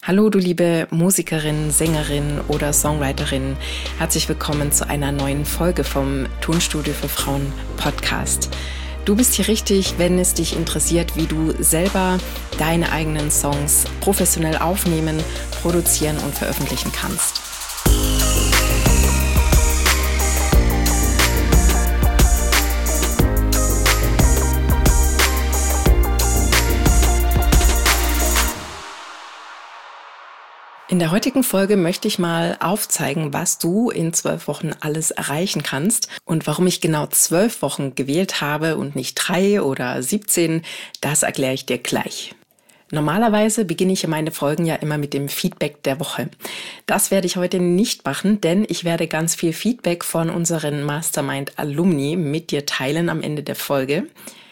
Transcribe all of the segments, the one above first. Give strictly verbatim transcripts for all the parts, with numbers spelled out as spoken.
Hallo du liebe Musikerin, Sängerin oder Songwriterin, herzlich willkommen zu einer neuen Folge vom Tonstudio für Frauen Podcast. Du bist hier richtig, wenn es dich interessiert, wie du selber deine eigenen Songs professionell aufnehmen, produzieren und veröffentlichen kannst. In der heutigen Folge möchte ich mal aufzeigen, was du in zwölf Wochen alles erreichen kannst und warum ich genau zwölf Wochen gewählt habe und nicht drei oder siebzehn, das erkläre ich dir gleich. Normalerweise beginne ich meine Folgen ja immer mit dem Feedback der Woche. Das werde ich heute nicht machen, denn ich werde ganz viel Feedback von unseren Mastermind-Alumni mit dir teilen am Ende der Folge.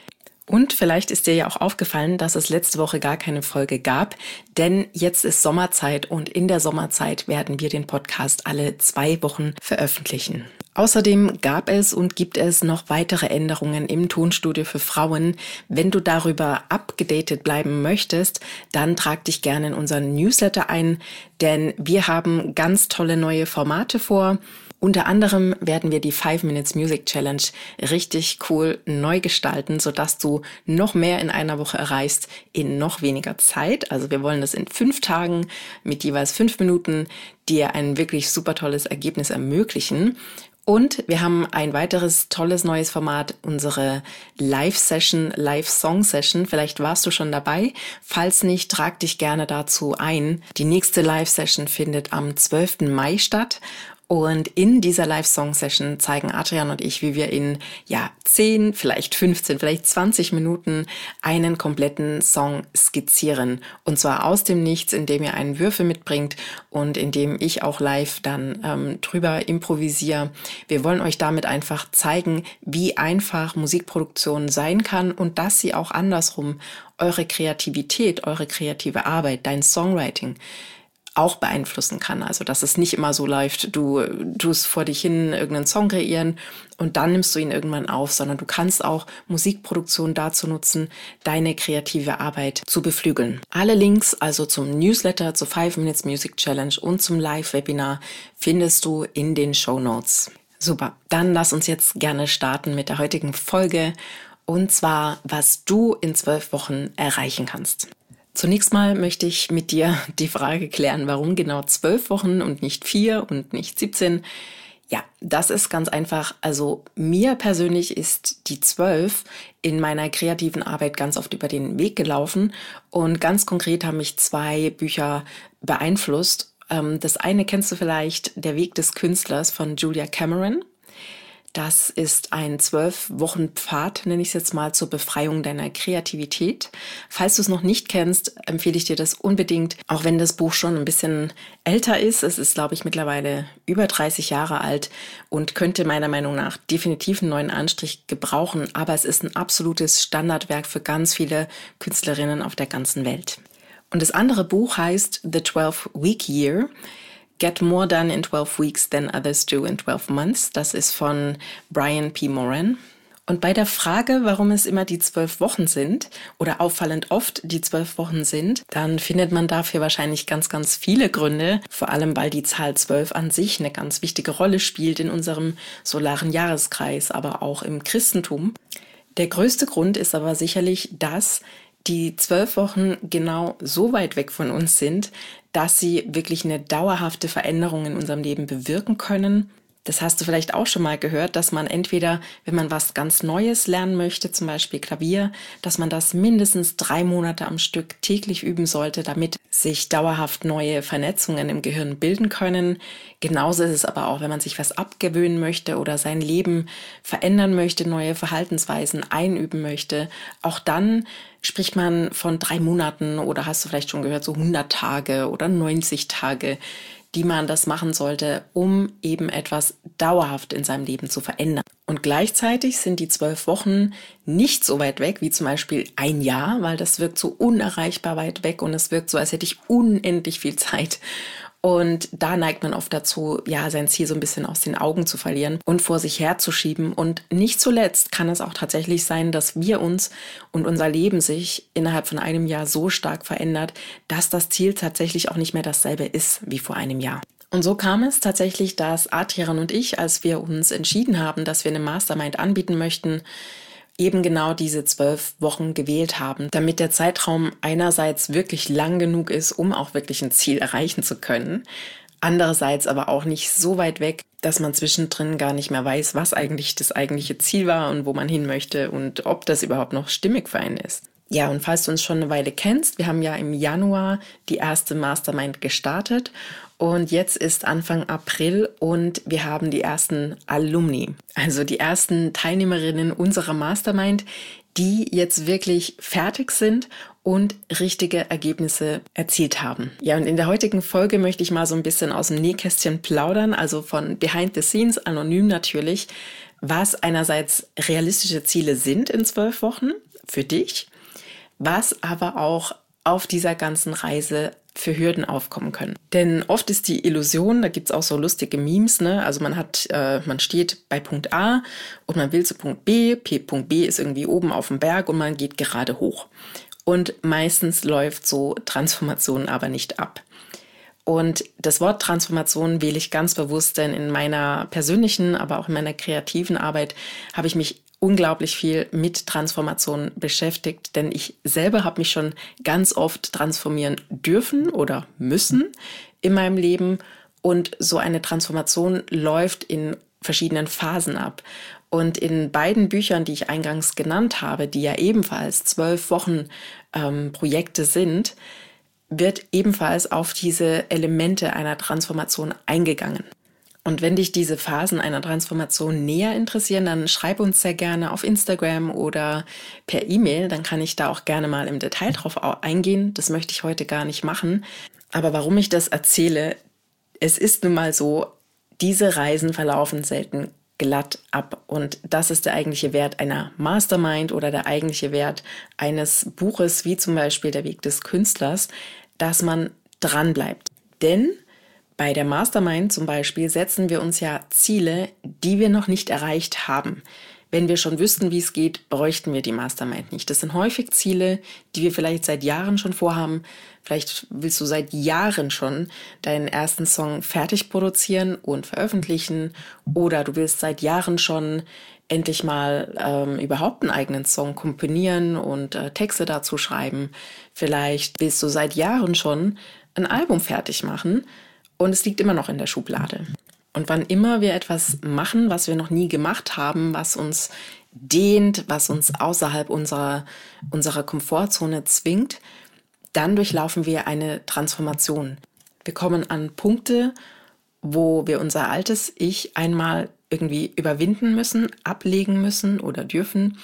Und vielleicht ist dir ja auch aufgefallen, dass es letzte Woche gar keine Folge gab, denn jetzt ist Sommerzeit und in der Sommerzeit werden wir den Podcast alle zwei Wochen veröffentlichen. Außerdem gab es und gibt es noch weitere Änderungen im Tonstudio für Frauen. Wenn du darüber abgedatet bleiben möchtest, dann trag dich gerne in unseren Newsletter ein, denn wir haben ganz tolle neue Formate vor. Unter anderem werden wir die five minutes Music Challenge richtig cool neu gestalten, sodass du noch mehr in einer Woche erreichst in noch weniger Zeit. Also wir wollen das in fünf Tagen mit jeweils fünf Minuten dir ein wirklich super tolles Ergebnis ermöglichen. Und wir haben ein weiteres tolles neues Format, unsere Live-Session, Live-Song-Session. Vielleicht warst du schon dabei. Falls nicht, trag dich gerne dazu ein. Die nächste Live-Session findet am zwölften Mai statt. Und in dieser Live-Song-Session zeigen Adrian und ich, wie wir in ja zehn, vielleicht fünfzehn, vielleicht zwanzig Minuten einen kompletten Song skizzieren. Und zwar aus dem Nichts, indem ihr einen Würfel mitbringt und indem ich auch live dann ähm, drüber improvisiere. Wir wollen euch damit einfach zeigen, wie einfach Musikproduktion sein kann und dass sie auch andersrum eure Kreativität, eure kreative Arbeit, dein Songwriting auch beeinflussen kann. Also dass es nicht immer so läuft, du tust vor dich hin irgendeinen Song kreieren und dann nimmst du ihn irgendwann auf, sondern du kannst auch Musikproduktion dazu nutzen, deine kreative Arbeit zu beflügeln. Alle Links also zum Newsletter, zur five minutes Music Challenge und zum Live-Webinar findest du in den Shownotes. Super, dann lass uns jetzt gerne starten mit der heutigen Folge und zwar, was du in zwölf Wochen erreichen kannst. Zunächst mal möchte ich mit dir die Frage klären, warum genau zwölf Wochen und nicht vier und nicht siebzehn? Ja, das ist ganz einfach. Also mir persönlich ist die zwölf in meiner kreativen Arbeit ganz oft über den Weg gelaufen und ganz konkret haben mich zwei Bücher beeinflusst. Das eine kennst du vielleicht, Der Weg des Künstlers von Julia Cameron. Das ist ein zwölf Wochen Pfad, nenne ich es jetzt mal, zur Befreiung deiner Kreativität. Falls du es noch nicht kennst, empfehle ich dir das unbedingt, auch wenn das Buch schon ein bisschen älter ist. Es ist, glaube ich, mittlerweile über dreißig Jahre alt und könnte meiner Meinung nach definitiv einen neuen Anstrich gebrauchen. Aber es ist ein absolutes Standardwerk für ganz viele Künstlerinnen auf der ganzen Welt. Und das andere Buch heißt The twelve week year. Get More Done in twelve Weeks Than Others Do in twelve Months. Das ist von Brian P. Moran. Und bei der Frage, warum es immer die zwölf Wochen sind oder auffallend oft die zwölf Wochen sind, dann findet man dafür wahrscheinlich ganz, ganz viele Gründe. Vor allem, weil die Zahl zwölf an sich eine ganz wichtige Rolle spielt in unserem solaren Jahreskreis, aber auch im Christentum. Der größte Grund ist aber sicherlich, dass die zwölf Wochen genau so weit weg von uns sind, dass sie wirklich eine dauerhafte Veränderung in unserem Leben bewirken können. Das hast du vielleicht auch schon mal gehört, dass man entweder, wenn man was ganz Neues lernen möchte, zum Beispiel Klavier, dass man das mindestens drei Monate am Stück täglich üben sollte, damit sich dauerhaft neue Vernetzungen im Gehirn bilden können. Genauso ist es aber auch, wenn man sich was abgewöhnen möchte oder sein Leben verändern möchte, neue Verhaltensweisen einüben möchte. Auch dann spricht man von drei Monaten oder hast du vielleicht schon gehört, so hundert Tage oder neunzig Tage, die man das machen sollte, um eben etwas dauerhaft in seinem Leben zu verändern. Und gleichzeitig sind die zwölf Wochen nicht so weit weg wie zum Beispiel ein Jahr, weil das wirkt so unerreichbar weit weg und es wirkt so, als hätte ich unendlich viel Zeit. Und da neigt man oft dazu, ja, sein Ziel so ein bisschen aus den Augen zu verlieren und vor sich herzuschieben. Und nicht zuletzt kann es auch tatsächlich sein, dass wir uns und unser Leben sich innerhalb von einem Jahr so stark verändert, dass das Ziel tatsächlich auch nicht mehr dasselbe ist wie vor einem Jahr. Und so kam es tatsächlich, dass Adrian und ich, als wir uns entschieden haben, dass wir eine Mastermind anbieten möchten, eben genau diese zwölf Wochen gewählt haben, damit der Zeitraum einerseits wirklich lang genug ist, um auch wirklich ein Ziel erreichen zu können, andererseits aber auch nicht so weit weg, dass man zwischendrin gar nicht mehr weiß, was eigentlich das eigentliche Ziel war und wo man hin möchte und ob das überhaupt noch stimmig für einen ist. Ja, und falls du uns schon eine Weile kennst, wir haben ja im Januar die erste Mastermind gestartet und jetzt ist Anfang April und wir haben die ersten Alumni, also die ersten Teilnehmerinnen unserer Mastermind, die jetzt wirklich fertig sind und richtige Ergebnisse erzielt haben. Ja, und in der heutigen Folge möchte ich mal so ein bisschen aus dem Nähkästchen plaudern, also von Behind the Scenes, anonym natürlich, was einerseits realistische Ziele sind in zwölf Wochen für dich, was aber auch auf dieser ganzen Reise für Hürden aufkommen können. Denn oft ist die Illusion, da gibt's auch so lustige Memes, ne? Also man hat, äh, man steht bei Punkt A und man will zu Punkt B, P, Punkt B ist irgendwie oben auf dem Berg und man geht gerade hoch. Und meistens läuft so Transformation aber nicht ab. Und das Wort Transformation wähle ich ganz bewusst, denn in meiner persönlichen, aber auch in meiner kreativen Arbeit habe ich mich unglaublich viel mit Transformation beschäftigt, denn ich selber habe mich schon ganz oft transformieren dürfen oder müssen in meinem Leben und so eine Transformation läuft in verschiedenen Phasen ab. Und in beiden Büchern, die ich eingangs genannt habe, die ja ebenfalls zwölf Wochen ähm, Projekte sind, wird ebenfalls auf diese Elemente einer Transformation eingegangen. Und wenn dich diese Phasen einer Transformation näher interessieren, dann schreib uns sehr gerne auf Instagram oder per E-Mail. Dann kann ich da auch gerne mal im Detail drauf eingehen. Das möchte ich heute gar nicht machen. Aber warum ich das erzähle, es ist nun mal so, diese Reisen verlaufen selten glatt ab. Und das ist der eigentliche Wert einer Mastermind oder der eigentliche Wert eines Buches, wie zum Beispiel Der Weg des Künstlers, dass man dranbleibt. Denn bei der Mastermind zum Beispiel setzen wir uns ja Ziele, die wir noch nicht erreicht haben. Wenn wir schon wüssten, wie es geht, bräuchten wir die Mastermind nicht. Das sind häufig Ziele, die wir vielleicht seit Jahren schon vorhaben. Vielleicht willst du seit Jahren schon deinen ersten Song fertig produzieren und veröffentlichen. Oder du willst seit Jahren schon endlich mal ähm, überhaupt einen eigenen Song komponieren und äh, Texte dazu schreiben. Vielleicht willst du seit Jahren schon ein Album fertig machen. Und es liegt immer noch in der Schublade. Und wann immer wir etwas machen, was wir noch nie gemacht haben, was uns dehnt, was uns außerhalb unserer, unserer Komfortzone zwingt, dann durchlaufen wir eine Transformation. Wir kommen an Punkte, wo wir unser altes Ich einmal irgendwie überwinden müssen, ablegen müssen oder dürfen.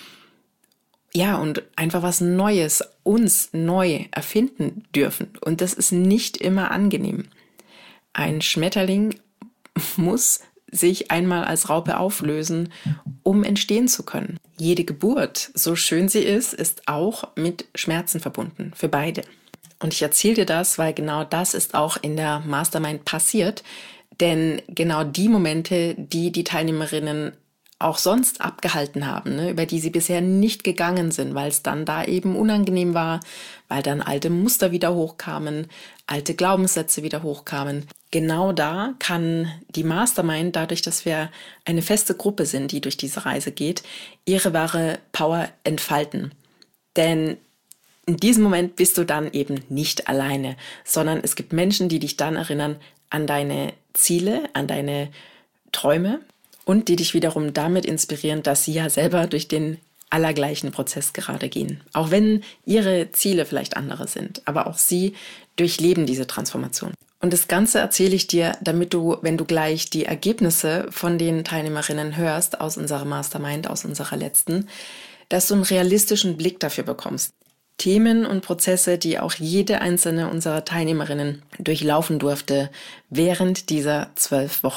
Ja, und einfach was Neues, uns neu erfinden dürfen. Und das ist nicht immer angenehm. Ein Schmetterling muss sich einmal als Raupe auflösen, um entstehen zu können. Jede Geburt, so schön sie ist, ist auch mit Schmerzen verbunden, für beide. Und ich erzähle dir das, weil genau das ist auch in der Mastermind passiert. Denn genau die Momente, die die Teilnehmerinnen auch sonst abgehalten haben, ne, über die sie bisher nicht gegangen sind, weil es dann da eben unangenehm war, weil dann alte Muster wieder hochkamen, alte Glaubenssätze wieder hochkamen. Genau da kann die Mastermind, dadurch, dass wir eine feste Gruppe sind, die durch diese Reise geht, ihre wahre Power entfalten. Denn in diesem Moment bist du dann eben nicht alleine, sondern es gibt Menschen, die dich dann erinnern an deine Ziele, an deine Träume und die dich wiederum damit inspirieren, dass sie ja selber durch den allergleichen Prozess gerade gehen. Auch wenn ihre Ziele vielleicht andere sind, aber auch sie durchleben diese Transformation. Und das Ganze erzähle ich dir, damit du, wenn du gleich die Ergebnisse von den Teilnehmerinnen hörst aus unserer Mastermind, aus unserer letzten, dass du einen realistischen Blick dafür bekommst. Themen und Prozesse, die auch jede einzelne unserer Teilnehmerinnen durchlaufen durfte während dieser zwölf Wochen.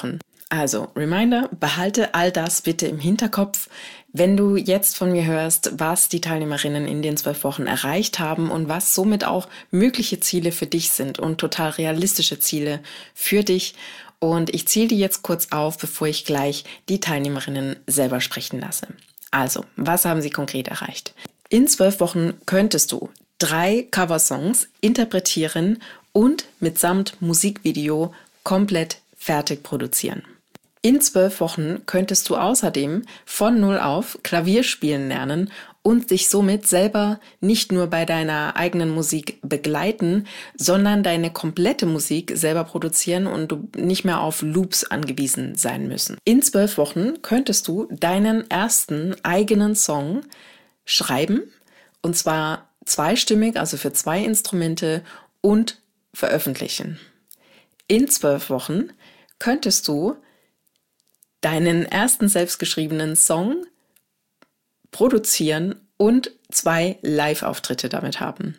Also, Reminder, behalte all das bitte im Hinterkopf, wenn du jetzt von mir hörst, was die Teilnehmerinnen in den zwölf Wochen erreicht haben und was somit auch mögliche Ziele für dich sind und total realistische Ziele für dich. Und ich zähle die jetzt kurz auf, bevor ich gleich die Teilnehmerinnen selber sprechen lasse. Also, was haben sie konkret erreicht? In zwölf Wochen könntest du drei Coversongs interpretieren und mitsamt Musikvideo komplett fertig produzieren. In zwölf Wochen könntest du außerdem von Null auf Klavier spielen lernen und dich somit selber nicht nur bei deiner eigenen Musik begleiten, sondern deine komplette Musik selber produzieren und du nicht mehr auf Loops angewiesen sein müssen. In zwölf Wochen könntest du deinen ersten eigenen Song schreiben, und zwar zweistimmig, also für zwei Instrumente, und veröffentlichen. In zwölf Wochen könntest du deinen ersten selbstgeschriebenen Song produzieren und zwei Live-Auftritte damit haben.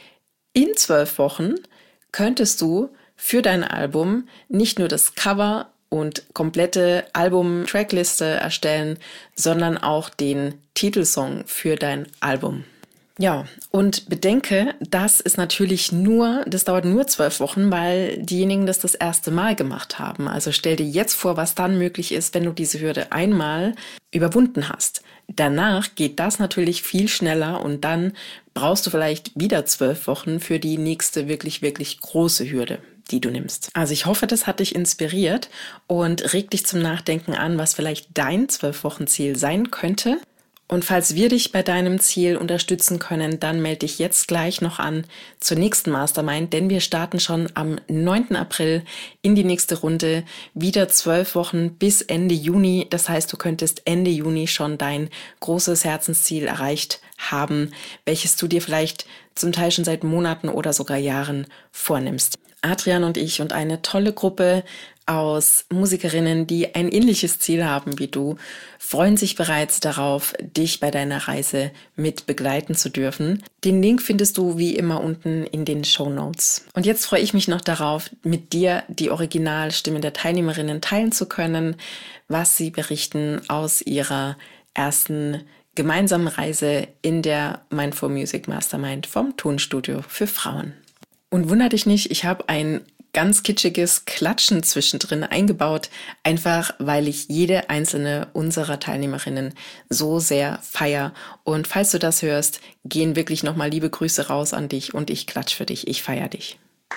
In zwölf Wochen könntest du für dein Album nicht nur das Cover und komplette Album-Trackliste erstellen, sondern auch den Titelsong für dein Album. Ja, und bedenke, das ist natürlich nur, das dauert nur zwölf Wochen, weil diejenigen das das erste Mal gemacht haben. Also stell dir jetzt vor, was dann möglich ist, wenn du diese Hürde einmal überwunden hast. Danach geht das natürlich viel schneller und dann brauchst du vielleicht wieder zwölf Wochen für die nächste wirklich, wirklich große Hürde, die du nimmst. Also ich hoffe, das hat dich inspiriert und regt dich zum Nachdenken an, was vielleicht dein zwölf-Wochen-Ziel sein könnte. Und falls wir dich bei deinem Ziel unterstützen können, dann melde dich jetzt gleich noch an zur nächsten Mastermind, denn wir starten schon am neunten April in die nächste Runde, wieder zwölf Wochen bis Ende Juni. Das heißt, du könntest Ende Juni schon dein großes Herzensziel erreicht haben, welches du dir vielleicht zum Teil schon seit Monaten oder sogar Jahren vornimmst. Adrian und ich und eine tolle Gruppe aus Musikerinnen, die ein ähnliches Ziel haben wie du, freuen sich bereits darauf, dich bei deiner Reise mit begleiten zu dürfen. Den Link findest du wie immer unten in den Shownotes. Und jetzt freue ich mich noch darauf, mit dir die Originalstimme der Teilnehmerinnen teilen zu können, was sie berichten aus ihrer ersten gemeinsamen Reise in der Mindful Music Mastermind vom Tonstudio für Frauen. Und wunder dich nicht, ich habe ein ganz kitschiges Klatschen zwischendrin eingebaut, einfach weil ich jede einzelne unserer Teilnehmerinnen so sehr feier. Und falls du das hörst, gehen wirklich nochmal liebe Grüße raus an dich und ich klatsch für dich, ich feier dich.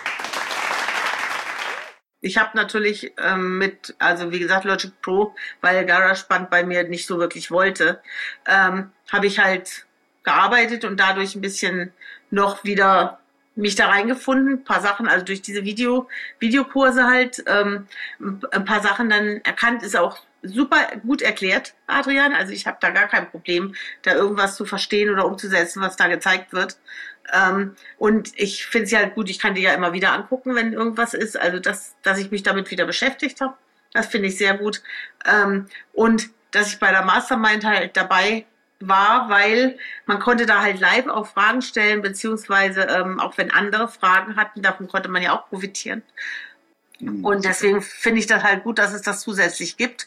Ich habe natürlich ähm, mit, also wie gesagt, Logic Pro, weil GarageBand bei mir nicht so wirklich wollte, ähm, habe ich halt gearbeitet und dadurch ein bisschen noch wieder mich da reingefunden, ein paar Sachen, also durch diese Video, Videokurse halt, ähm, ein paar Sachen dann erkannt, ist auch super gut erklärt, Adrian, also ich habe da gar kein Problem, da irgendwas zu verstehen oder umzusetzen, was da gezeigt wird. Ähm, und ich finde es ja halt gut, ich kann die ja immer wieder angucken, wenn irgendwas ist, also dass, dass ich mich damit wieder beschäftigt habe, das finde ich sehr gut. Ähm, und dass ich bei der Mastermind halt dabei war, weil man konnte da halt live auch Fragen stellen, beziehungsweise ähm, auch wenn andere Fragen hatten, davon konnte man ja auch profitieren. Mhm. Und deswegen finde ich das halt gut, dass es das zusätzlich gibt.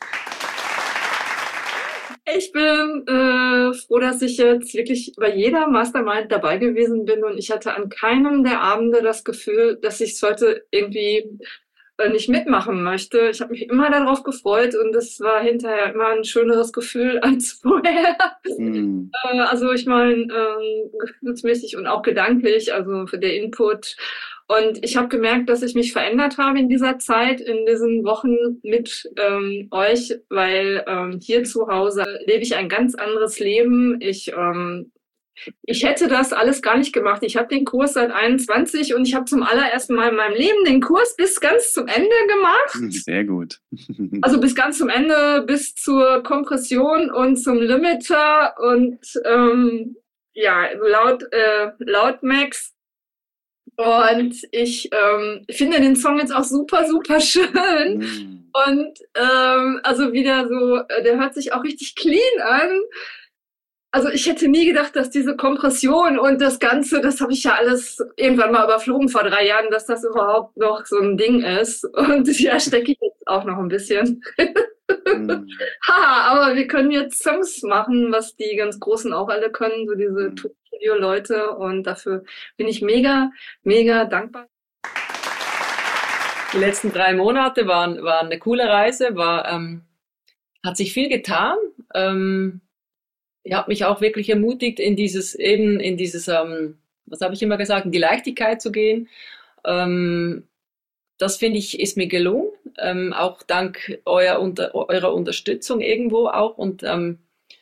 Ich bin äh, froh, dass ich jetzt wirklich bei jeder Mastermind dabei gewesen bin und ich hatte an keinem der Abende das Gefühl, dass ich es heute irgendwie äh, nicht mitmachen möchte. Ich habe mich immer darauf gefreut und es war hinterher immer ein schöneres Gefühl als vorher. Mhm. äh, also ich meine, ähm, gefühlsmäßig und auch gedanklich, also für den Input. Und ich habe gemerkt, dass ich mich verändert habe in dieser Zeit, in diesen Wochen mit ähm, euch, weil ähm, hier zu Hause lebe ich ein ganz anderes Leben. Ich ähm, ich hätte das alles gar nicht gemacht. Ich habe den Kurs seit einundzwanzig und ich habe zum allerersten Mal in meinem Leben den Kurs bis ganz zum Ende gemacht. Sehr gut. Also bis ganz zum Ende, bis zur Kompression und zum Limiter und ähm, ja, laut, äh, laut Max. Und ich ähm, finde den Song jetzt auch super, super schön. Mm. Und ähm, also wieder so, der hört sich auch richtig clean an. Also ich hätte nie gedacht, dass diese Kompression und das Ganze, das habe ich ja alles irgendwann mal überflogen vor drei Jahren, dass das überhaupt noch so ein Ding ist. Und ja, stecke ich jetzt auch noch ein bisschen. Mhm. Haha, aber wir können jetzt Songs machen, was die ganz Großen auch alle können, so diese Studio-Leute. Und dafür bin ich mega, mega dankbar. Die letzten drei Monate waren, waren eine coole Reise, war, ähm, hat sich viel getan. Ähm, ich habe mich auch wirklich ermutigt, in dieses, eben in dieses, ähm, was habe ich immer gesagt, in die Leichtigkeit zu gehen. Ähm, das finde ich, ist mir gelungen, ähm, auch dank euer, unter, eurer Unterstützung irgendwo auch. Und ähm,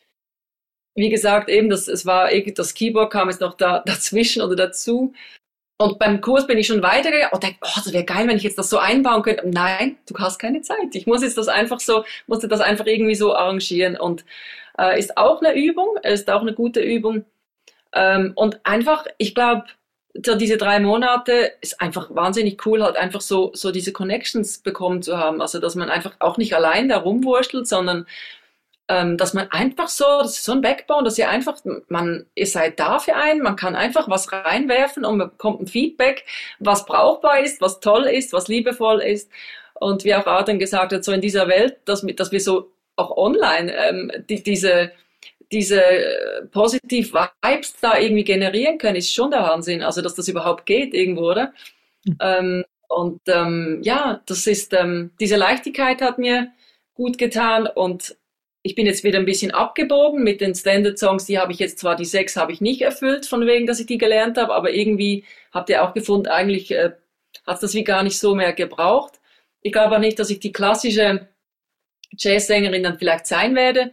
wie gesagt, eben, das, es war, das Keyboard kam jetzt noch da, dazwischen oder dazu. Und beim Kurs bin ich schon weitergegangen und denke, oh, das wäre geil, wenn ich jetzt das so einbauen könnte. Nein, du hast keine Zeit. Ich muss jetzt das einfach so, musste das einfach irgendwie so arrangieren. Und äh, ist auch eine Übung, ist auch eine gute Übung. Ähm, und einfach, ich glaube, so diese drei Monate ist einfach wahnsinnig cool, halt einfach so, so diese Connections bekommen zu haben. Also, dass man einfach auch nicht allein da rumwurschtelt, sondern ähm, dass man einfach so, das ist so ein Backbone, dass ihr einfach, man, ihr seid da für einen, man kann einfach was reinwerfen und man bekommt ein Feedback, was brauchbar ist, was toll ist, was liebevoll ist. Und wie auch Adrian gesagt hat, so in dieser Welt, dass, dass wir so auch online ähm, die, diese diese positiv Vibes da irgendwie generieren können, ist schon der Wahnsinn. Also, dass das überhaupt geht irgendwo, oder? Mhm. Ähm, und ähm, ja, das ist, ähm, diese Leichtigkeit hat mir gut getan und ich bin jetzt wieder ein bisschen abgebogen mit den Standard-Songs, die habe ich jetzt zwar, die sechs habe ich nicht erfüllt, von wegen, dass ich die gelernt habe, aber irgendwie habt ihr auch gefunden, eigentlich äh, hat es das wie gar nicht so mehr gebraucht. Ich glaube auch nicht, dass ich die klassische Jazzsängerin dann vielleicht sein werde.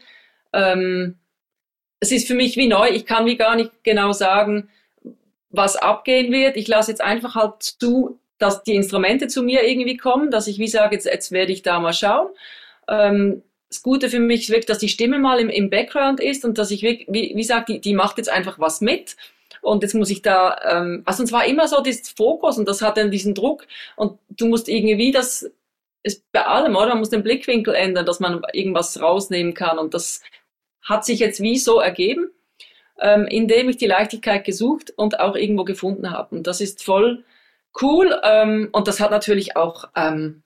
Ähm, Es ist für mich wie neu. Ich kann wie gar nicht genau sagen, was abgehen wird. Ich lasse jetzt einfach halt zu, dass die Instrumente zu mir irgendwie kommen, dass ich wie sage, jetzt, jetzt werde ich da mal schauen. Ähm, das Gute für mich ist wirklich, dass die Stimme mal im, im Background ist und dass ich wirklich, wie, wie sage, die, die macht jetzt einfach was mit. Und jetzt muss ich da, ähm, also es war immer so das Fokus und das hat dann diesen Druck und du musst irgendwie das, ist bei allem, oder? Man muss den Blickwinkel ändern, dass man irgendwas rausnehmen kann und das hat sich jetzt wie so ergeben, ähm, indem ich die Leichtigkeit gesucht und auch irgendwo gefunden habe. Und das ist voll cool. Ähm, und das hat natürlich auch, ähm,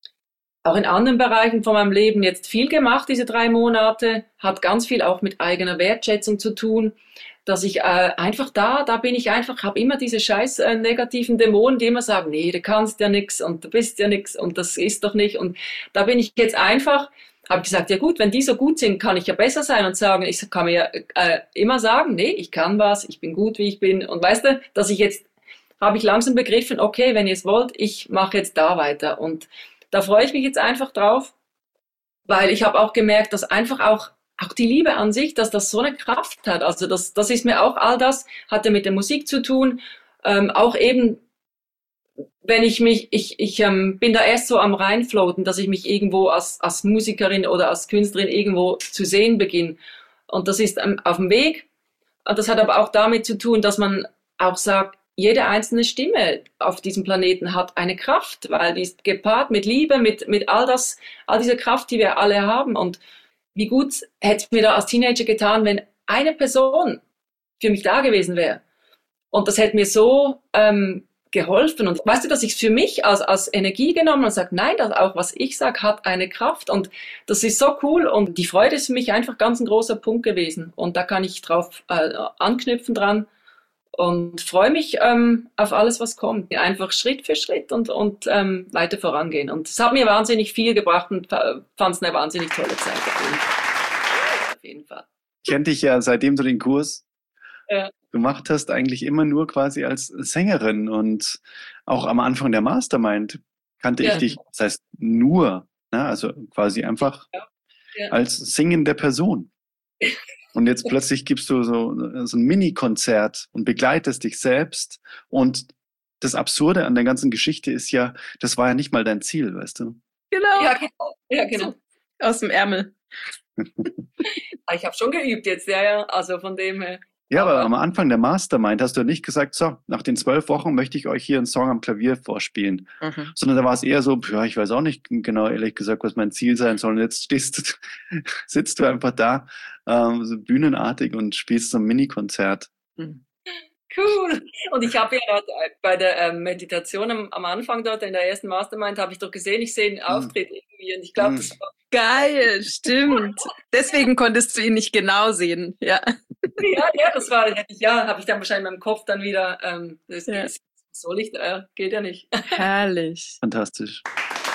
auch in anderen Bereichen von meinem Leben jetzt viel gemacht, diese drei Monate. Hat ganz viel auch mit eigener Wertschätzung zu tun, dass ich äh, einfach da, da bin ich einfach, habe immer diese scheiß äh, negativen Dämonen, die immer sagen, nee, du kannst ja nix und du bist ja nix und das ist doch nicht. Und da bin ich jetzt einfach, habe gesagt, ja gut, wenn die so gut sind, kann ich ja besser sein und sagen, ich kann mir äh, immer sagen, nee, ich kann was, ich bin gut, wie ich bin. Und weißt du, dass ich jetzt, habe ich langsam begriffen, okay, wenn ihr es wollt, ich mache jetzt da weiter. Und da freue ich mich jetzt einfach drauf, weil ich habe auch gemerkt, dass einfach auch, auch die Liebe an sich, dass das so eine Kraft hat. Also das, das ist mir auch, all das hatte mit der Musik zu tun, ähm, auch eben, wenn ich mich, ich, ich ähm, bin da erst so am reinfloaten, dass ich mich irgendwo als, als Musikerin oder als Künstlerin irgendwo zu sehen beginne. Und das ist ähm, auf dem Weg. Und das hat aber auch damit zu tun, dass man auch sagt, jede einzelne Stimme auf diesem Planeten hat eine Kraft, weil die ist gepaart mit Liebe, mit, mit all das, all diese Kraft, die wir alle haben. Und wie gut hätte es mir da als Teenager getan, wenn eine Person für mich da gewesen wäre. Und das hätte mir so ähm, geholfen. Und weißt du, dass ich es für mich als, als Energie genommen und sage, nein, das auch, was ich sage, hat eine Kraft. Und das ist so cool. Und die Freude ist für mich einfach ganz ein großer Punkt gewesen. Und da kann ich drauf äh, anknüpfen dran. Und freue mich ähm, auf alles, was kommt. Einfach Schritt für Schritt und, und ähm, weiter vorangehen. Und es hat mir wahnsinnig viel gebracht und fand es eine wahnsinnig tolle Zeit. Auf jeden Fall. Ich kenne dich ja, seitdem du den Kurs ja. gemacht hast, eigentlich immer nur quasi als Sängerin. Und auch am Anfang der Mastermind kannte ja. ich dich, das heißt nur, ne? Also quasi einfach ja. Ja. als singende Person. Und jetzt plötzlich gibst du so, so ein Mini-Konzert und begleitest dich selbst. Und das Absurde an der ganzen Geschichte ist ja, das war ja nicht mal dein Ziel, weißt du? Genau. Ja, genau. Ja, genau. Aus dem Ärmel. Ich habe schon geübt jetzt, ja, ja. Also von dem her. Ja, aber am Anfang der Mastermind hast du nicht gesagt, so, nach den zwölf Wochen möchte ich euch hier einen Song am Klavier vorspielen. Mhm. Sondern da war es eher so, ja, ich weiß auch nicht genau, ehrlich gesagt, was mein Ziel sein soll. Und jetzt stehst du, sitzt du einfach da, ähm, so bühnenartig und spielst so ein Mini-Konzert. Mhm. Cool. Und ich habe ja dort bei der ähm, Meditation am, am Anfang dort in der ersten Mastermind, habe ich doch gesehen, ich sehe einen Auftritt mm. irgendwie und ich glaube, mm. das war... Geil, stimmt. Deswegen konntest du ihn nicht genau sehen, ja. Ja, ja, das war, ja, habe ich dann wahrscheinlich in meinem Kopf dann wieder, ähm, das ja. ist, soll ich, äh, geht ja nicht. Herrlich. Fantastisch.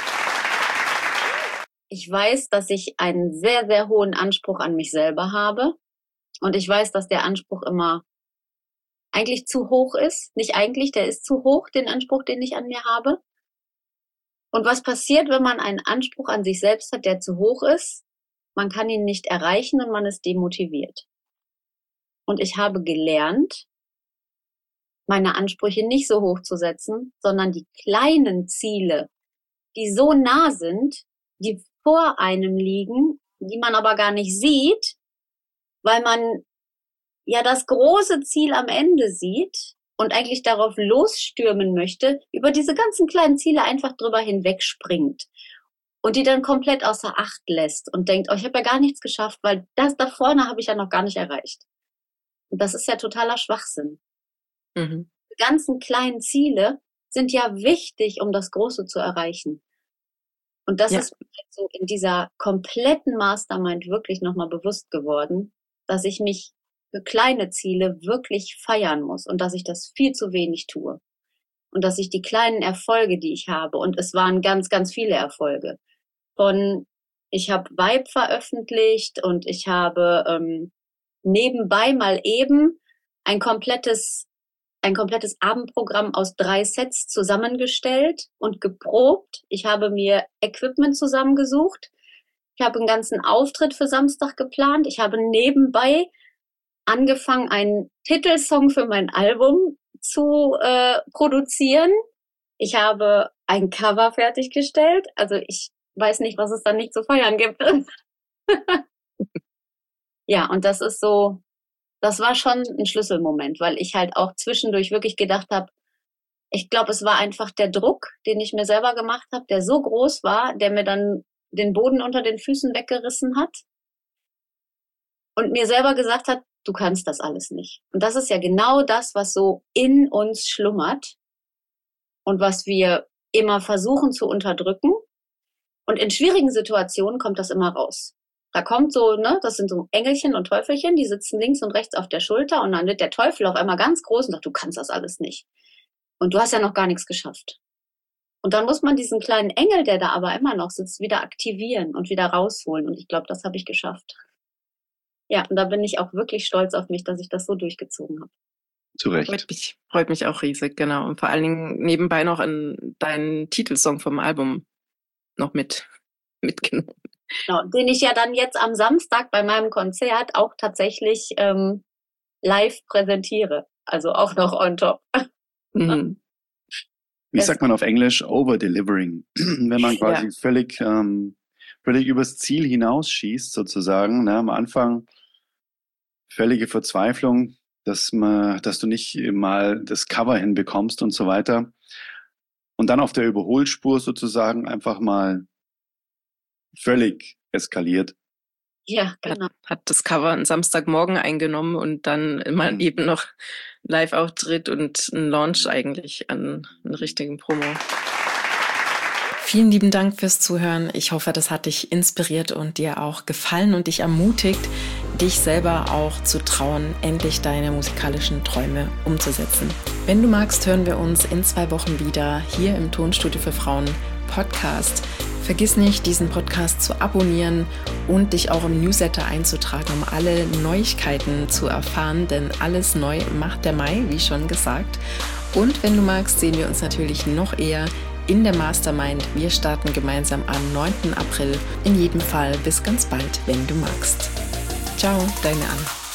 Ich weiß, dass ich einen sehr, sehr hohen Anspruch an mich selber habe. Und ich weiß, dass der Anspruch immer eigentlich zu hoch ist. Nicht eigentlich, der ist zu hoch, den Anspruch, den ich an mir habe. Und was passiert, wenn man einen Anspruch an sich selbst hat, der zu hoch ist? Man kann ihn nicht erreichen und man ist demotiviert. Und ich habe gelernt, meine Ansprüche nicht so hoch zu setzen, sondern die kleinen Ziele, die so nah sind, die vor einem liegen, die man aber gar nicht sieht, weil man ja das große Ziel am Ende sieht und eigentlich darauf losstürmen möchte, über diese ganzen kleinen Ziele einfach drüber hinwegspringt und die dann komplett außer Acht lässt und denkt, oh, ich habe ja gar nichts geschafft, weil das da vorne habe ich ja noch gar nicht erreicht. Und das ist ja totaler Schwachsinn. Mhm. Die ganzen kleinen Ziele sind ja wichtig, um das Große zu erreichen. Und das ja. ist mir so in dieser kompletten Mastermind wirklich nochmal bewusst geworden, dass ich mich für kleine Ziele wirklich feiern muss und dass ich das viel zu wenig tue. Und dass ich die kleinen Erfolge, die ich habe, und es waren ganz, ganz viele Erfolge, von ich habe Vibe veröffentlicht und ich habe ähm, nebenbei mal eben ein komplettes, ein komplettes Abendprogramm aus drei Sets zusammengestellt und geprobt. Ich habe mir Equipment zusammengesucht. Ich habe einen ganzen Auftritt für Samstag geplant. Ich habe nebenbei angefangen, einen Titelsong für mein Album zu äh, produzieren. Ich habe ein Cover fertiggestellt. Also ich weiß nicht, was es da nicht zu feiern gibt. Ja, und das ist so, das war schon ein Schlüsselmoment, weil ich halt auch zwischendurch wirklich gedacht habe, ich glaube, es war einfach der Druck, den ich mir selber gemacht habe, der so groß war, der mir dann den Boden unter den Füßen weggerissen hat und mir selber gesagt hat, du kannst das alles nicht. Und das ist ja genau das, was so in uns schlummert und was wir immer versuchen zu unterdrücken. Und in schwierigen Situationen kommt das immer raus. Da kommt so, ne, das sind so Engelchen und Teufelchen, die sitzen links und rechts auf der Schulter und dann wird der Teufel auf einmal ganz groß und sagt, du kannst das alles nicht. Und du hast ja noch gar nichts geschafft. Und dann muss man diesen kleinen Engel, der da aber immer noch sitzt, wieder aktivieren und wieder rausholen. Und ich glaube, das habe ich geschafft. Ja, und da bin ich auch wirklich stolz auf mich, dass ich das so durchgezogen habe. Zu Recht. Freut mich, freut mich auch riesig, genau. Und vor allen Dingen nebenbei noch in deinen Titelsong vom Album noch mit mitgenommen. Genau, den ich ja dann jetzt am Samstag bei meinem Konzert auch tatsächlich ähm, live präsentiere. Also auch noch on top. Mhm. Wie sagt man auf Englisch? Over-delivering. Wenn man quasi ja. völlig, ähm, völlig übers Ziel hinausschießt, sozusagen. Ne? Am Anfang völlige Verzweiflung, dass, man, dass du nicht mal das Cover hinbekommst und so weiter. Und dann auf der Überholspur sozusagen einfach mal völlig eskaliert. Ja, genau. Hat, hat das Cover einen Samstagmorgen eingenommen und dann immer mhm. eben noch Live-Auftritt und ein Launch eigentlich an einen richtigen Promo. Vielen lieben Dank fürs Zuhören. Ich hoffe, das hat dich inspiriert und dir auch gefallen und dich ermutigt, dich selber auch zu trauen, endlich deine musikalischen Träume umzusetzen. Wenn du magst, hören wir uns in zwei Wochen wieder hier im Tonstudio für Frauen Podcast. Vergiss nicht, diesen Podcast zu abonnieren und dich auch im Newsletter einzutragen, um alle Neuigkeiten zu erfahren, denn alles neu macht der Mai, wie schon gesagt. Und wenn du magst, sehen wir uns natürlich noch eher in der Mastermind. Wir starten gemeinsam am neunten April. In jedem Fall bis ganz bald, wenn du magst. Ciao, deine Anna.